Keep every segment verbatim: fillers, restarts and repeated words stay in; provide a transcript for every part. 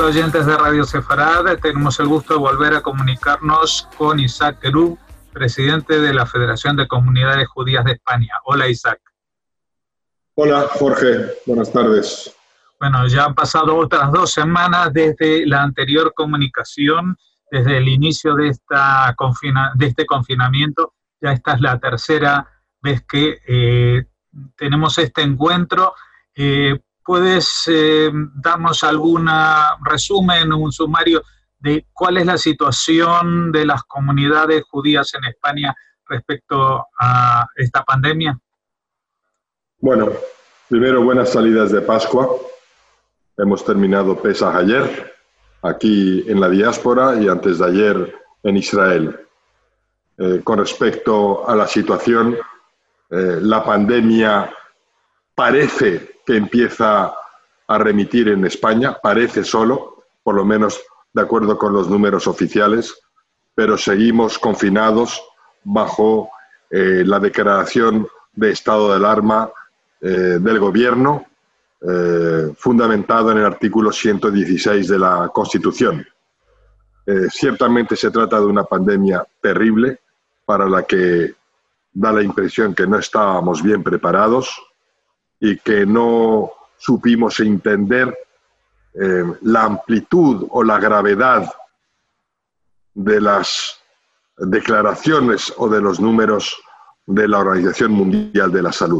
oyentes de Radio Sefarad, tenemos el gusto de volver a comunicarnos con Isaac Kerub, presidente de la Federación de Comunidades Judías de España. Hola, Isaac. Hola, Jorge. Buenas tardes. Bueno, ya han pasado otras dos semanas desde la anterior comunicación, desde el inicio de, esta confina, de este confinamiento. Ya esta es la tercera vez que eh, tenemos este encuentro. Eh, ¿Puedes eh, darnos algún resumen, un sumario de cuál es la situación de las comunidades judías en España respecto a esta pandemia? Bueno, primero buenas salidas de Pascua. Hemos terminado Pesaj ayer, aquí en la diáspora, y antes de ayer en Israel. Eh, con respecto a la situación, eh, la pandemia parece que empieza a remitir en España, parece solo, por lo menos de acuerdo con los números oficiales, pero seguimos confinados bajo eh, la declaración de estado de alarma eh, del gobierno, eh, fundamentado en el artículo ciento dieciséis de la Constitución. Eh, ciertamente se trata de una pandemia terrible para la que da la impresión que no estábamos bien preparados y que no supimos entender eh, la amplitud o la gravedad de las declaraciones o de los números de la Organización Mundial de la Salud.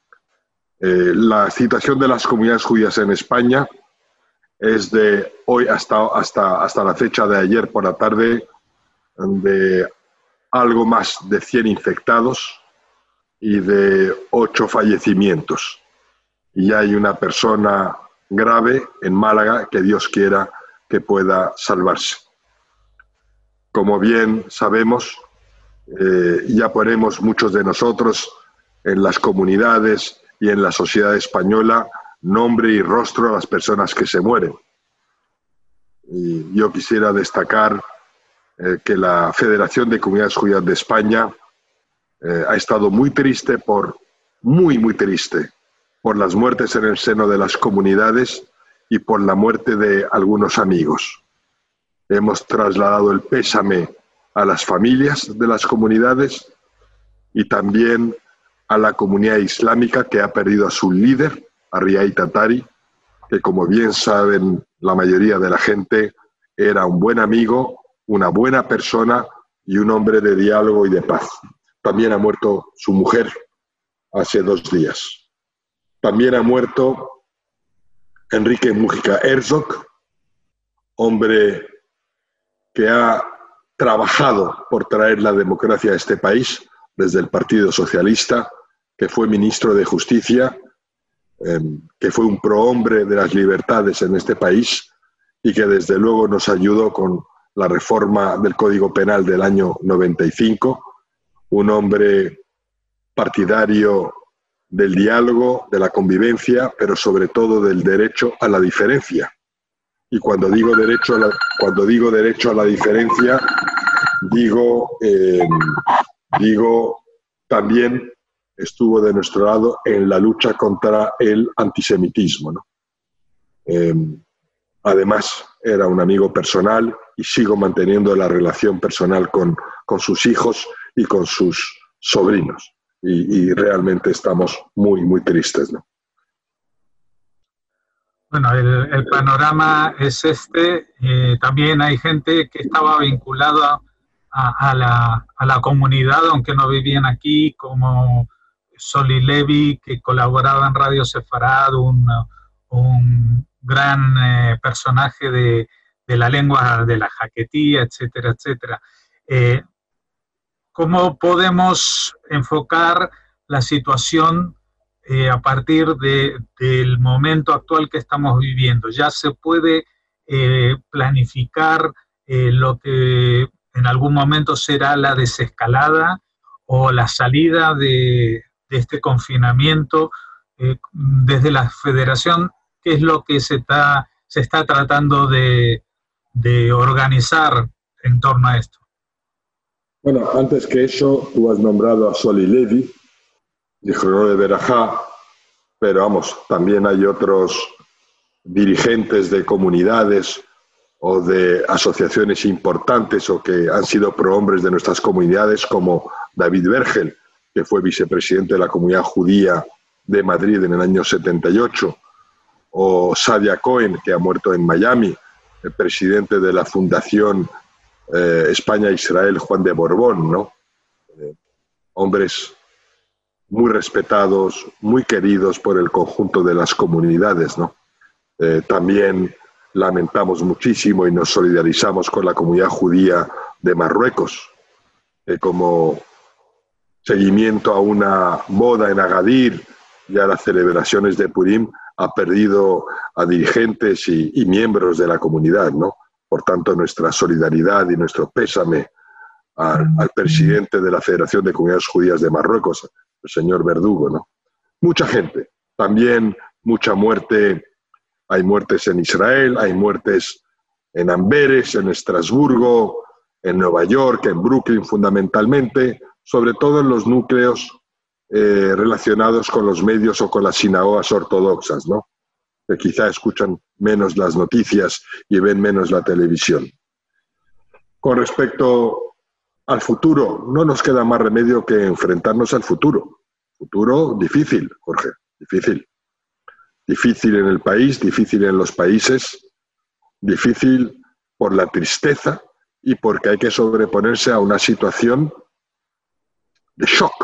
Eh, la situación de las comunidades judías en España es de hoy hasta, hasta, hasta la fecha de ayer por la tarde de algo más de cien infectados y de ocho fallecimientos. Y hay una persona grave en Málaga que Dios quiera que pueda salvarse. Como bien sabemos, eh, ya ponemos muchos de nosotros en las comunidades y en la sociedad española nombre y rostro a las personas que se mueren. Y yo quisiera destacar eh, que la Federación de Comunidades Judías de España eh, ha estado muy triste, por, muy, muy triste, por las muertes en el seno de las comunidades y por la muerte de algunos amigos. Hemos trasladado el pésame a las familias de las comunidades y también a la comunidad islámica que ha perdido a su líder, a Riay Tatari, que como bien saben la mayoría de la gente, era un buen amigo, una buena persona y un hombre de diálogo y de paz. También ha muerto su mujer hace dos días. También ha muerto Enrique Mújica Herzog, hombre que ha trabajado por traer la democracia a este país desde el Partido Socialista, que fue ministro de Justicia, eh, que fue un prohombre de las libertades en este país y que desde luego nos ayudó con la reforma del Código Penal del año noventa y cinco, un hombre partidario del diálogo, de la convivencia, pero sobre todo del derecho a la diferencia. Y cuando digo derecho a la, cuando digo derecho a la diferencia, digo, eh, digo también estuvo de nuestro lado en la lucha contra el antisemitismo, ¿no? Eh, además, era un amigo personal y sigo manteniendo la relación personal con, con sus hijos y con sus sobrinos. Y, y realmente estamos muy, muy tristes, ¿no? Bueno, el, el panorama es este. Eh, también hay gente que estaba vinculada a, a, la, a la comunidad, aunque no vivían aquí, como Soli Levi, que colaboraba en Radio Sefarad, un, un gran eh, personaje de, de la lengua de la jaquetía, etcétera, etcétera. Eh, ¿Cómo podemos enfocar la situación eh, a partir de, del momento actual que estamos viviendo? ¿Ya se puede eh, planificar eh, lo que en algún momento será la desescalada o la salida de, de este confinamiento? Eh, desde la Federación, ¿qué es lo que se está, se está tratando de, de organizar en torno a esto? Bueno, antes que eso, tú has nombrado a Soli Levi, Zichrono de Berajá, pero vamos, también hay otros dirigentes de comunidades o de asociaciones importantes o que han sido prohombres de nuestras comunidades, como David Bergel, que fue vicepresidente de la Comunidad Judía de Madrid en el año setenta y ocho, o Sadia Cohen, que ha muerto en Miami, el presidente de la Fundación eh, España-Israel, Juan de Borbón, ¿no? Eh, hombres muy respetados, muy queridos por el conjunto de las comunidades, ¿no? Eh, también lamentamos muchísimo y nos solidarizamos con la comunidad judía de Marruecos, que como seguimiento a una boda en Agadir y a las celebraciones de Purim ha perdido a dirigentes y, y miembros de la comunidad, ¿no? Por tanto, nuestra solidaridad y nuestro pésame a, al presidente de la Federación de Comunidades Judías de Marruecos, el señor Verdugo, ¿no? Mucha gente, también mucha muerte. Hay muertes en Israel, hay muertes en Amberes, en Estrasburgo, en Nueva York, en Brooklyn fundamentalmente, sobre todo en los núcleos eh, relacionados con los medios o con las sinagogas ortodoxas, ¿no? Que quizá escuchan menos las noticias y ven menos la televisión. Con respecto al futuro, no nos queda más remedio que enfrentarnos al futuro. Futuro difícil, Jorge, difícil. Difícil en el país, difícil en los países, difícil por la tristeza y porque hay que sobreponerse a una situación de shock.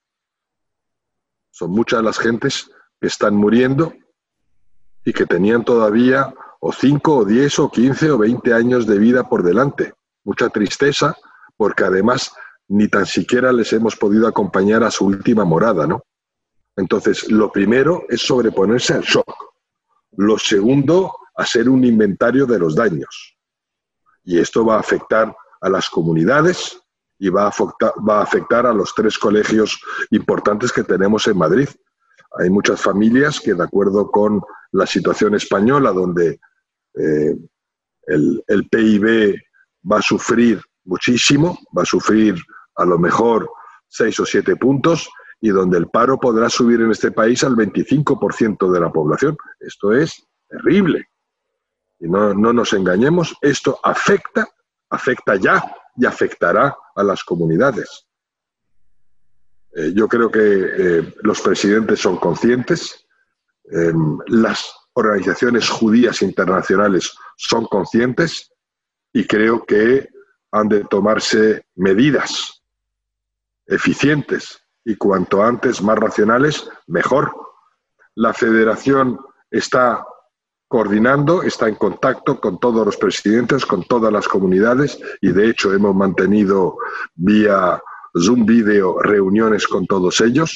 Son muchas las gentes que están muriendo y que tenían todavía o cinco, o diez, o quince, o veinte años de vida por delante. Mucha tristeza porque además ni tan siquiera les hemos podido acompañar a su última morada, ¿no? Entonces, lo primero es sobreponerse al shock. Lo segundo, hacer un inventario de los daños. Y esto va a afectar a las comunidades y va a afectar, va a afectar a los tres colegios importantes que tenemos en Madrid. Hay muchas familias que, de acuerdo con la situación española, donde eh, el, el P I B va a sufrir muchísimo, va a sufrir a lo mejor seis o siete puntos, y donde el paro podrá subir en este país al veinticinco por ciento de la población. Esto es terrible. Y no, no nos engañemos, esto afecta, afecta ya y afectará a las comunidades. Eh, yo creo que eh, los presidentes son conscientes, eh, las organizaciones judías internacionales son conscientes y creo que han de tomarse medidas eficientes y cuanto antes más racionales, mejor. La Federación está coordinando, está en contacto con todos los presidentes, con todas las comunidades y de hecho hemos mantenido vía Zoom Video reuniones con todos ellos.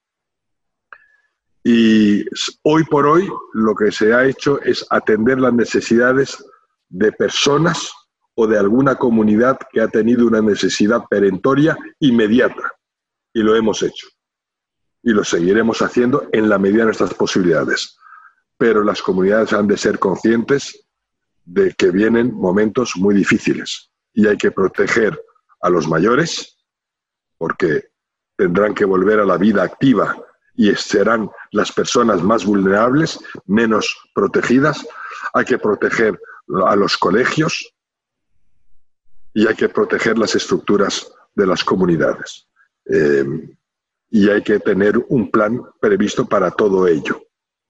Y hoy por hoy lo que se ha hecho es atender las necesidades de personas o de alguna comunidad que ha tenido una necesidad perentoria inmediata. Y lo hemos hecho. Y lo seguiremos haciendo en la medida de nuestras posibilidades. Pero las comunidades han de ser conscientes de que vienen momentos muy difíciles. Y hay que proteger a los mayores, porque tendrán que volver a la vida activa y serán las personas más vulnerables, menos protegidas. Hay que proteger a los colegios y hay que proteger las estructuras de las comunidades. Eh, y hay que tener un plan previsto para todo ello.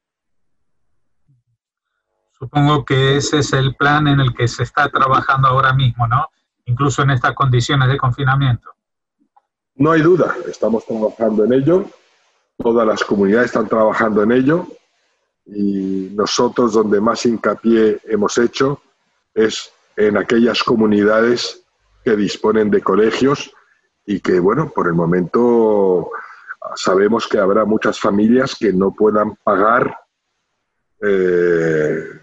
Supongo que ese es el plan en el que se está trabajando ahora mismo, ¿no? Incluso en estas condiciones de confinamiento. No hay duda, estamos trabajando en ello, todas las comunidades están trabajando en ello y nosotros donde más hincapié hemos hecho es en aquellas comunidades que disponen de colegios y que, bueno, por el momento sabemos que habrá muchas familias que no puedan pagar eh,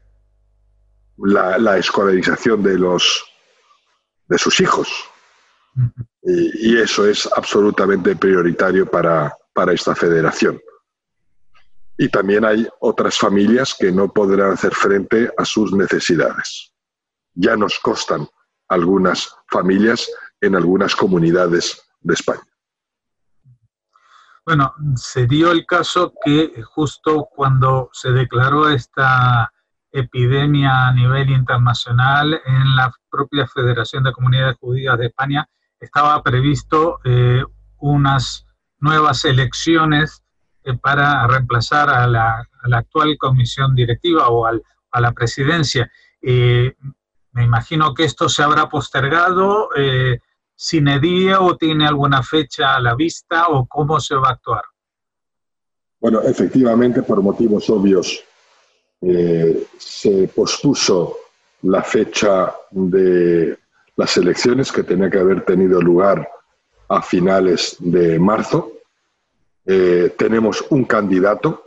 la, la escolarización de, los, de sus hijos. Y, y eso es absolutamente prioritario para, para esta federación. Y también hay otras familias que no podrán hacer frente a sus necesidades. Ya nos constan algunas familias en algunas comunidades de España. Bueno, se dio el caso que justo cuando se declaró esta epidemia a nivel internacional. En la propia Federación de Comunidades Judías de España estaba previsto eh, unas nuevas elecciones eh, para reemplazar a la, a la actual comisión directiva o al, a la presidencia. Eh, me imagino que esto se habrá postergado eh, sine die o tiene alguna fecha a la vista o cómo se va a actuar. Bueno, efectivamente, por motivos obvios, eh, se pospuso la fecha de las elecciones que tenía que haber tenido lugar a finales de marzo. Eh, tenemos un candidato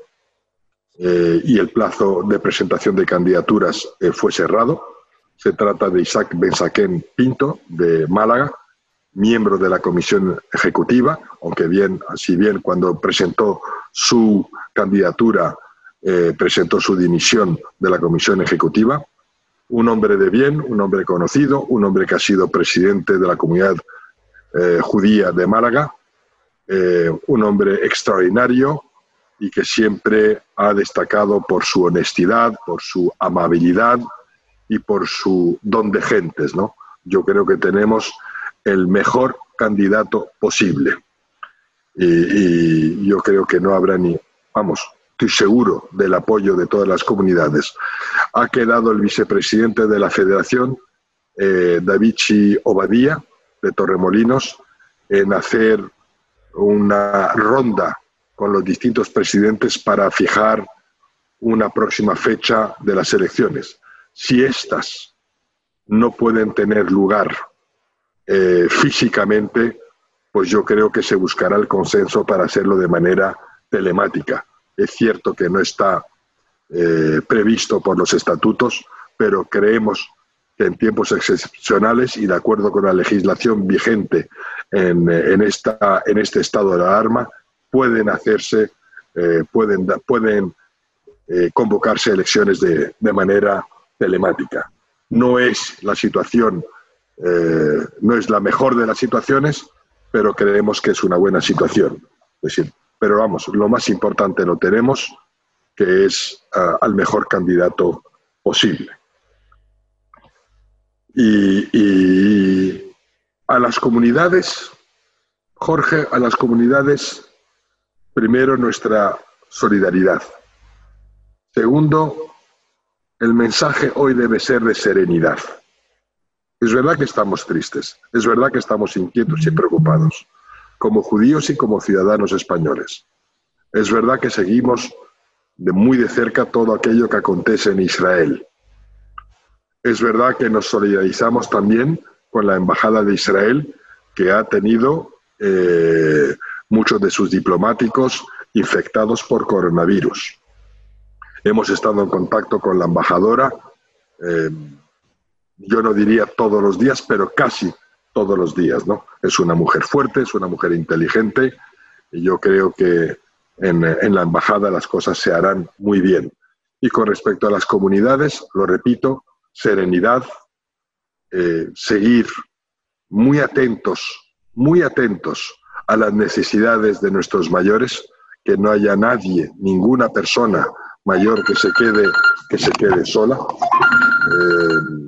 eh, y el plazo de presentación de candidaturas eh, fue cerrado. Se trata de Isaac Bensaquén Pinto, de Málaga, miembro de la Comisión Ejecutiva, aunque bien, si bien cuando presentó su candidatura eh, presentó su dimisión de la Comisión Ejecutiva. Un hombre de bien, un hombre conocido, un hombre que ha sido presidente de la comunidad eh, judía de Málaga, eh, un hombre extraordinario y que siempre ha destacado por su honestidad, por su amabilidad y por su don de gentes, ¿no? Yo creo que tenemos el mejor candidato posible. Y, y yo creo que no habrá ni, vamos, estoy seguro del apoyo de todas las comunidades. Ha quedado el vicepresidente de la Federación, eh, Davichi Obadía, de Torremolinos, en hacer una ronda con los distintos presidentes para fijar una próxima fecha de las elecciones. Si estas no pueden tener lugar eh, físicamente, pues yo creo que se buscará el consenso para hacerlo de manera telemática. Es cierto que no está eh, previsto por los estatutos, pero creemos que en tiempos excepcionales y de acuerdo con la legislación vigente en, en, esta, en este estado de alarma, pueden hacerse, eh, pueden, pueden eh, convocarse elecciones de, de manera telemática. No es la situación, eh, no es la mejor de las situaciones, pero creemos que es una buena situación. Es decir, pero vamos, lo más importante lo tenemos, que es uh, al mejor candidato posible. Y, y a las comunidades, Jorge, a las comunidades, primero nuestra solidaridad. Segundo, el mensaje hoy debe ser de serenidad. Es verdad que estamos tristes, es verdad que estamos inquietos y preocupados, como judíos y como ciudadanos españoles. Es verdad que seguimos de muy de cerca todo aquello que acontece en Israel. Es verdad que nos solidarizamos también con la Embajada de Israel, que ha tenido eh, muchos de sus diplomáticos infectados por coronavirus. Hemos estado en contacto con la embajadora, eh, yo no diría todos los días, pero casi todos los días, ¿no? Es una mujer fuerte, es una mujer inteligente, y yo creo que en, en la embajada las cosas se harán muy bien. Y con respecto a las comunidades, lo repito, serenidad, eh, seguir muy atentos, muy atentos a las necesidades de nuestros mayores, que no haya nadie, ninguna persona mayor que se quede, que se quede sola eh,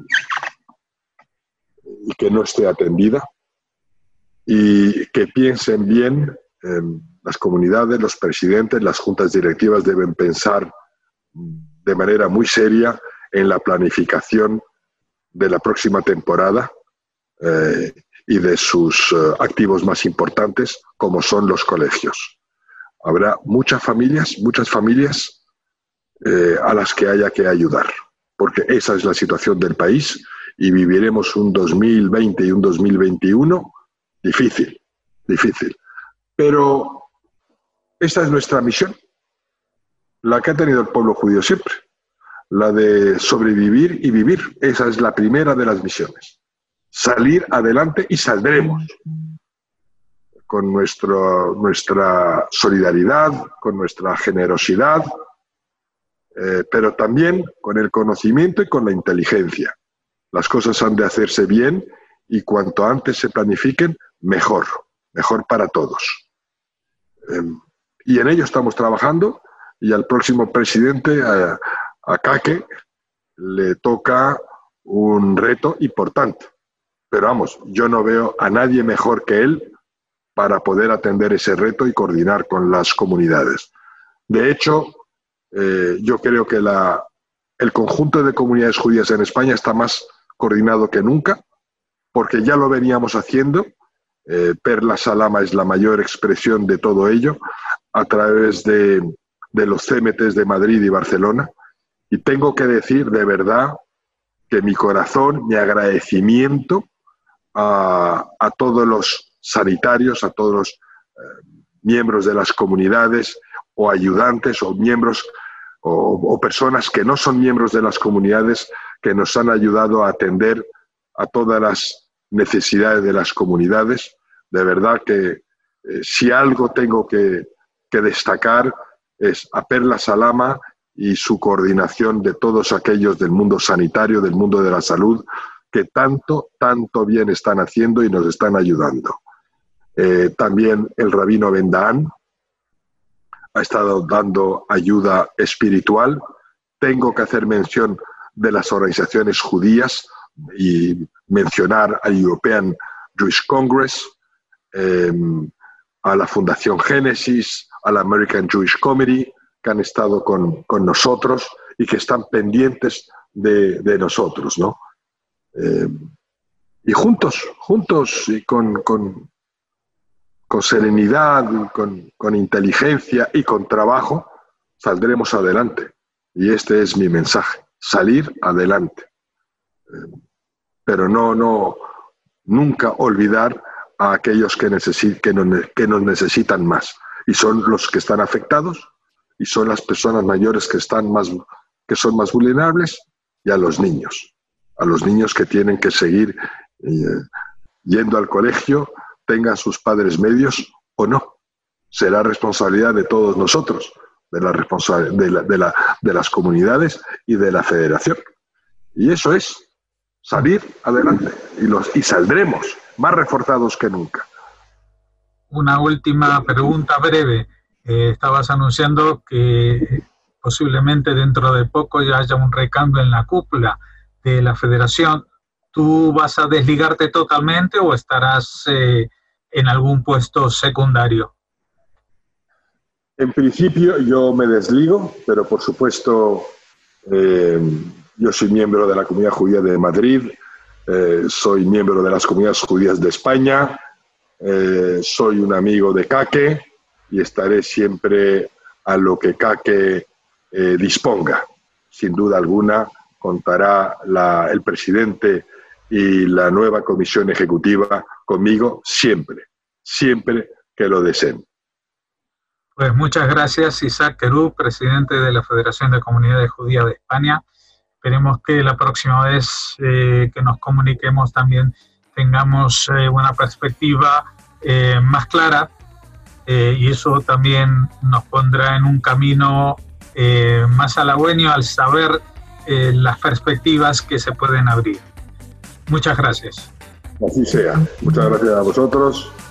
y que no esté atendida, y que piensen bien eh, las comunidades, los presidentes, las juntas directivas deben pensar de manera muy seria en la planificación de la próxima temporada eh, y de sus uh, activos más importantes, como son los colegios. Habrá muchas familias, muchas familias eh, a las que haya que ayudar, porque esa es la situación del país y viviremos un dos mil veinte y un dos mil veintiuno difícil, difícil. Pero esta es nuestra misión, la que ha tenido el pueblo judío siempre, la de sobrevivir y vivir. Esa es la primera de las misiones. Salir adelante y saldremos con nuestro, nuestra solidaridad, con nuestra generosidad, eh, pero también con el conocimiento y con la inteligencia. Las cosas han de hacerse bien y cuanto antes se planifiquen, mejor, mejor para todos. Eh, y en ello estamos trabajando y al próximo presidente, a, a Kake, le toca un reto importante. Pero vamos, yo no veo a nadie mejor que él para poder atender ese reto y coordinar con las comunidades. De hecho, eh, yo creo que la, el conjunto de comunidades judías en España está más coordinado que nunca, porque ya lo veníamos haciendo. Eh, Perla Salama es la mayor expresión de todo ello, a través de, de los C M Ts de Madrid y Barcelona. Y tengo que decir de verdad que mi corazón, mi agradecimiento a, a todos los sanitarios, a todos los eh, miembros de las comunidades o ayudantes o miembros o, o personas que no son miembros de las comunidades, que nos han ayudado a atender a todas las necesidades de las comunidades. De verdad que eh, si algo tengo que, que destacar es a Perla Salama y su coordinación de todos aquellos del mundo sanitario, del mundo de la salud, que tanto, tanto bien están haciendo y nos están ayudando. Eh, también el rabino Ben-Dahán ha estado dando ayuda espiritual. Tengo que hacer mención de las organizaciones judías y mencionar al European Jewish Congress, eh, a la Fundación Génesis, a la American Jewish Committee, que han estado con, con nosotros y que están pendientes de, de nosotros, ¿no? Eh, y juntos, juntos y con, con, con serenidad, con, con inteligencia y con trabajo, saldremos adelante. Y este es mi mensaje, salir adelante. Eh, pero no, no, nunca olvidar a aquellos que, necesit, que, nos, que nos necesitan más. Y son los que están afectados, y son las personas mayores que, están más, que son más vulnerables, y a los niños. A los niños que tienen que seguir eh, yendo al colegio, tengan sus padres medios o no. Será responsabilidad de todos nosotros, de, la responsa- de, la, de, la, de las comunidades y de la federación. Y eso es salir adelante. Y, los, y saldremos más reforzados que nunca. Una última pregunta breve. Eh, estabas anunciando que posiblemente dentro de poco ya haya un recambio en la cúpula de la federación. ¿Tú vas a desligarte totalmente o estarás eh, en algún puesto secundario? En principio yo me desligo, pero por supuesto eh, yo soy miembro de la Comunidad Judía de Madrid, eh, soy miembro de las Comunidades Judías de España, eh, soy un amigo de Kake y estaré siempre a lo que Kake eh, disponga. Sin duda alguna contará la, el presidente y la nueva comisión ejecutiva conmigo siempre, siempre que lo deseen. Pues muchas gracias, Isaac Querub, presidente de la Federación de Comunidades Judías de España. Esperemos que la próxima vez eh, que nos comuniquemos también tengamos eh, una perspectiva eh, más clara eh, y eso también nos pondrá en un camino eh, más halagüeño al saber eh, las perspectivas que se pueden abrir. Muchas gracias. Así sea. Muchas gracias a vosotros.